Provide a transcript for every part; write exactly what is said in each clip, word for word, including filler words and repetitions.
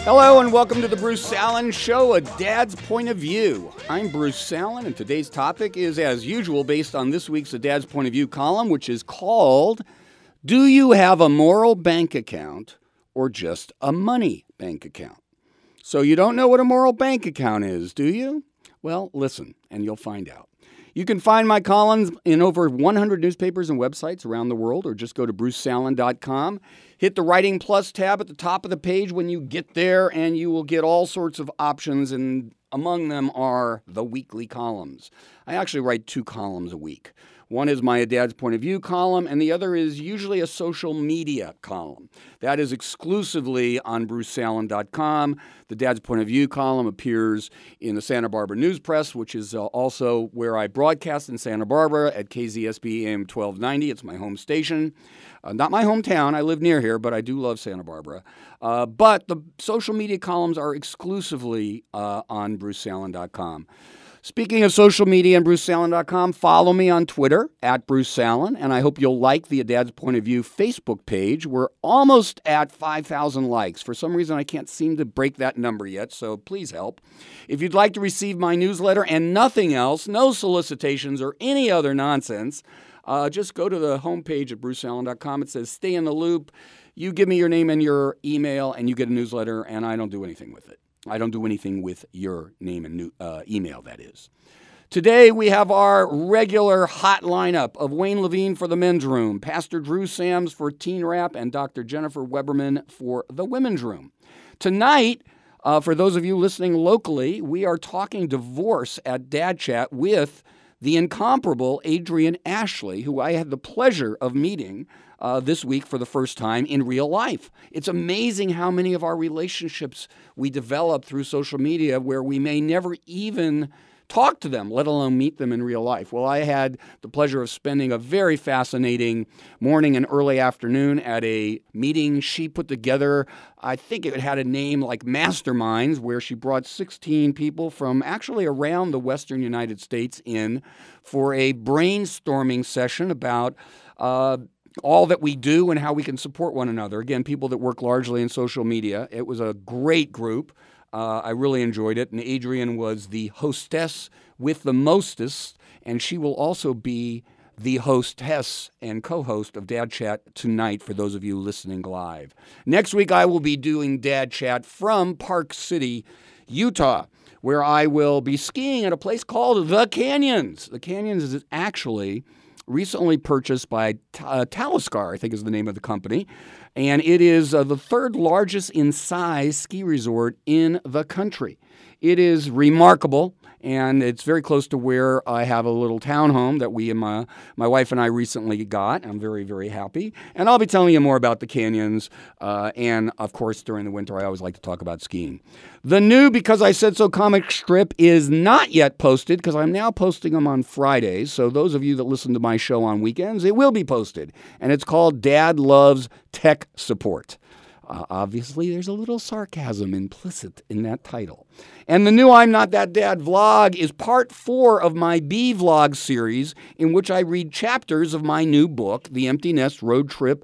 Hello and welcome to the Bruce Salen Show, A Dad's Point of View. I'm Bruce Salen, and today's topic is, as usual, based on this week's A Dad's Point of View column, which is called, Do You Have a Moral Bank Account or Just a Money Bank Account? So you don't know what a moral bank account is, do you? Well, listen, and you'll find out. You can find my columns in over one hundred newspapers and websites around the world, or just go to bruce salen dot com. Hit the Writing Plus tab at the top of the page when you get there, and you will get all sorts of options, and among them are the weekly columns. I actually write two columns a week. One is my A Dad's Point of View column, and the other is usually a social media column. That is exclusively on bruce salen dot com. The Dad's Point of View column appears in the Santa Barbara News Press, which is uh, also where I broadcast in Santa Barbara at K Z S B A M twelve ninety. It's my home station. Uh, not my hometown. I live near here, but I do love Santa Barbara. Uh, but the social media columns are exclusively uh, on bruce salen dot com. Speaking of social media and bruce salen dot com, follow me on Twitter, at Bruce Salen, and I hope you'll like the A Dad's Point of View Facebook page. We're almost at five thousand likes. For some reason, I can't seem to break that number yet, so please help. If you'd like to receive my newsletter and nothing else, no solicitations or any other nonsense, uh, just go to the homepage at bruce salen dot com. It says Stay in the Loop. You give me your name and your email, and you get a newsletter, and I don't do anything with it. I don't do anything with your name and new, uh, email, that is. Today, we have our regular hot lineup of Wayne Levine for the Men's Room, Pastor Drew Sams for Teen Rap, and Doctor Jennifer Weberman for the Women's Room. Tonight, uh, for those of you listening locally, we are talking divorce at Dad Chat with the incomparable Adrian Ashley, who I had the pleasure of meeting Uh, this week for the first time in real life. It's amazing how many of our relationships we develop through social media where we may never even talk to them, let alone meet them in real life. Well, I had the pleasure of spending a very fascinating morning and early afternoon at a meeting she put together. I think it had a name like Masterminds, where she brought sixteen people from actually around the Western United States in for a brainstorming session about uh, all that we do and how we can support one another. Again, people that work largely in social media. It was a great group. Uh, I really enjoyed it. And Adrian was the hostess with the mostest, and she will also be the hostess and co-host of Dad Chat tonight for those of you listening live. Next week, I will be doing Dad Chat from Park City, Utah, where I will be skiing at a place called The Canyons. The Canyons is actually recently purchased by uh, Talisker, I think is the name of the company, and it is uh, the third largest in size ski resort in the country. It is remarkable, and it's very close to where I have a little townhome that we and my, my wife and I recently got. I'm very, very happy. And I'll be telling you more about the canyons. Uh, and, of course, during the winter, I always like to talk about skiing. The new Because I Said So comic strip is not yet posted because I'm now posting them on Fridays. So those of you that listen to my show on weekends, it will be posted. And it's called Dad Loves Tech Support. Uh, obviously, there's a little sarcasm implicit in that title. And the new I'm Not That Dad vlog is part four of my B-Vlog series, in which I read chapters of my new book, The Empty Nest Road Trip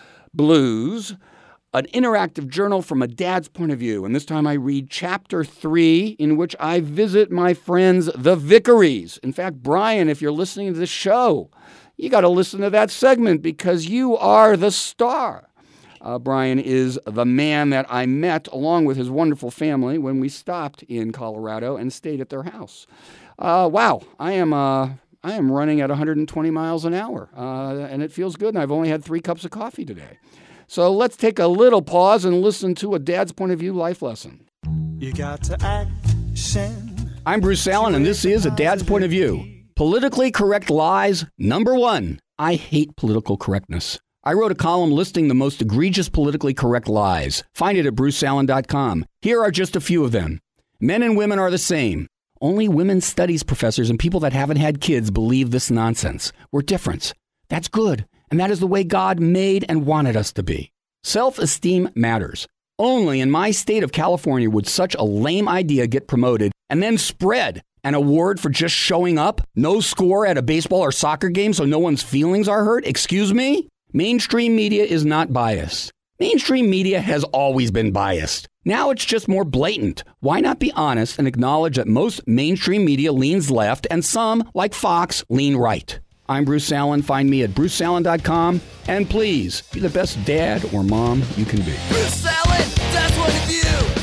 Blues, an interactive journal from a dad's point of view. And this time I read chapter three, in which I visit my friends, the Vickeries. In fact, Brian, if you're listening to this show, you got to listen to that segment because you are the star. Uh, Brian is the man that I met along with his wonderful family when we stopped in Colorado and stayed at their house. Uh, wow, I am uh, I am running at one hundred twenty miles an hour, uh, and it feels good, and I've only had three cups of coffee today. So let's take a little pause and listen to a dad's point of view life lesson. You got to action. I'm Bruce Salen, and this is A Dad's Point of View. Politically correct lies, number one. I hate political correctness. I wrote a column listing the most egregious politically correct lies. Find it at bruce salen dot com. Here are just a few of them. Men and women are the same. Only women's studies professors and people that haven't had kids believe this nonsense. We're different. That's good. And that is the way God made and wanted us to be. Self-esteem matters. Only in my state of California would such a lame idea get promoted and then spread. An award for just showing up? No score at a baseball or soccer game so no one's feelings are hurt? Excuse me? Mainstream media is not biased. Mainstream media has always been biased. Now it's just more blatant. Why not be honest and acknowledge that most mainstream media leans left and some, like Fox, lean right? I'm Bruce Allen. Find me at bruce allen dot com. And please, be the best dad or mom you can be. Bruce Allen, that's what of you.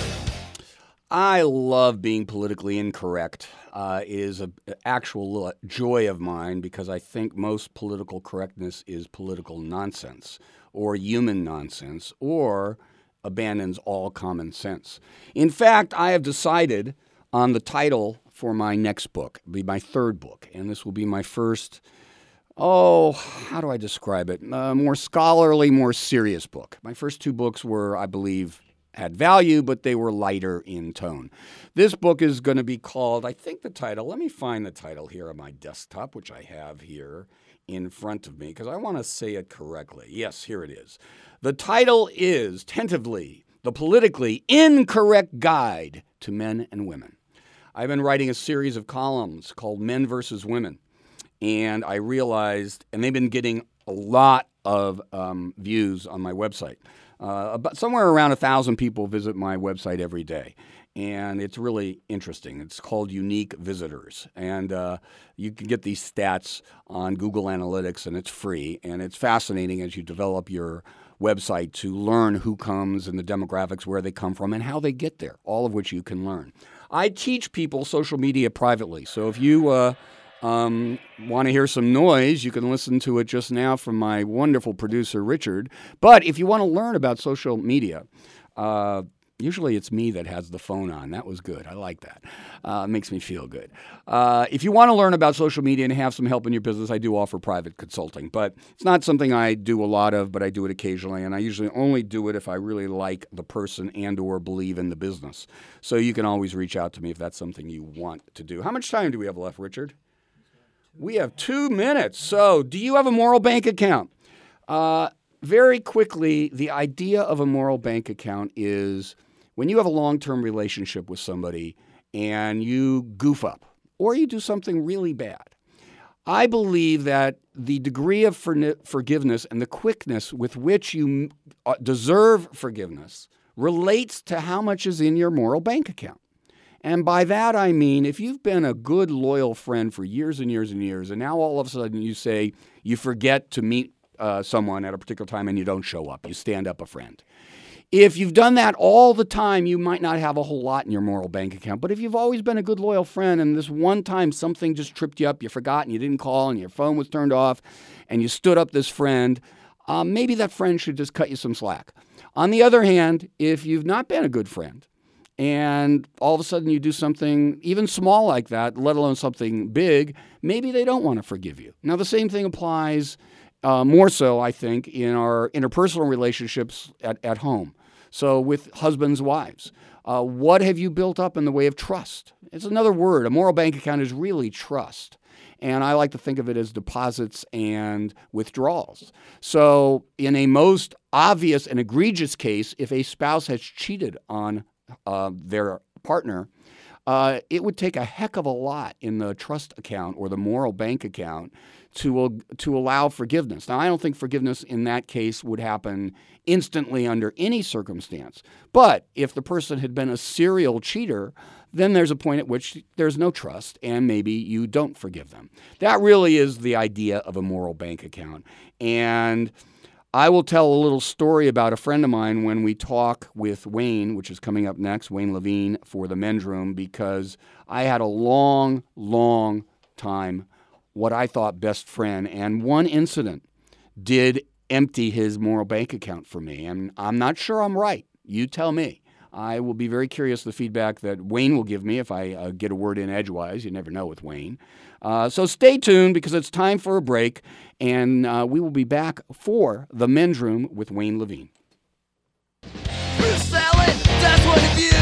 I love being politically incorrect. Uh, it is an actual joy of mine because I think most political correctness is political nonsense or human nonsense or abandons all common sense. In fact, I have decided on the title for my next book. It'll be my third book, and this will be my first, oh, how do I describe it? A more scholarly, more serious book. My first two books were, I believe, had value, but they were lighter in tone. This book is going to be called, I think the title, let me find the title here on my desktop, which I have here in front of me, because I want to say it correctly. Yes, here it is. The title is, tentatively, The Politically Incorrect Guide to Men and Women. I've been writing a series of columns called Men versus Women, and I realized, and they've been getting a lot of um, views on my website. Uh, about somewhere around a thousand people visit my website every day, and it's really interesting. It's called Unique Visitors, and uh, you can get these stats on Google Analytics, and it's free, and it's fascinating as you develop your website to learn who comes and the demographics, where they come from, and how they get there, all of which you can learn. I teach people social media privately, so if you uh, um, want to hear some noise, you can listen to it just now from my wonderful producer, Richard. But if you want to learn about social media, uh, usually it's me that has the phone on. That was good. I like that. Uh, it makes me feel good. Uh, if you want to learn about social media and have some help in your business, I do offer private consulting. But it's not something I do a lot of, but I do it occasionally. And I usually only do it if I really like the person and or believe in the business. So you can always reach out to me if that's something you want to do. How much time do we have left, Richard? We have two minutes. So do you have a moral bank account? Uh, very quickly, the idea of a moral bank account is when you have a long-term relationship with somebody and you goof up or you do something really bad. I believe that the degree of forgiveness and the quickness with which you deserve forgiveness relates to how much is in your moral bank account. And by that, I mean, if you've been a good, loyal friend for years and years and years, and now all of a sudden you say you forget to meet uh, someone at a particular time and you don't show up, you stand up a friend. If you've done that all the time, you might not have a whole lot in your moral bank account. But if you've always been a good, loyal friend and this one time something just tripped you up, you forgot and you didn't call and your phone was turned off and you stood up this friend, um, maybe that friend should just cut you some slack. On the other hand, if you've not been a good friend, and all of a sudden you do something even small like that, let alone something big, maybe they don't want to forgive you. Now, the same thing applies uh, more so, I think, in our interpersonal relationships at, at home. So with husbands, wives, uh, what have you built up in the way of trust? It's another word. A moral bank account is really trust. And I like to think of it as deposits and withdrawals. So in a most obvious and egregious case, if a spouse has cheated on Uh, their partner, uh, it would take a heck of a lot in the trust account or the moral bank account to uh, to allow forgiveness. Now, I don't think forgiveness in that case would happen instantly under any circumstance. But if the person had been a serial cheater, then there's a point at which there's no trust and maybe you don't forgive them. That really is the idea of a moral bank account. And I will tell a little story about a friend of mine when we talk with Wayne, which is coming up next, Wayne Levine, for the Men's Room, because I had a long, long time what I thought best friend, and one incident did empty his moral bank account for me, and I'm not sure I'm right. You tell me. I will be very curious the feedback that Wayne will give me if I uh, get a word in edgewise. You never know with Wayne. Uh, so stay tuned because it's time for a break, and uh, we will be back for the Men's Room with Wayne Levine. Bruce Allen, that's what of you.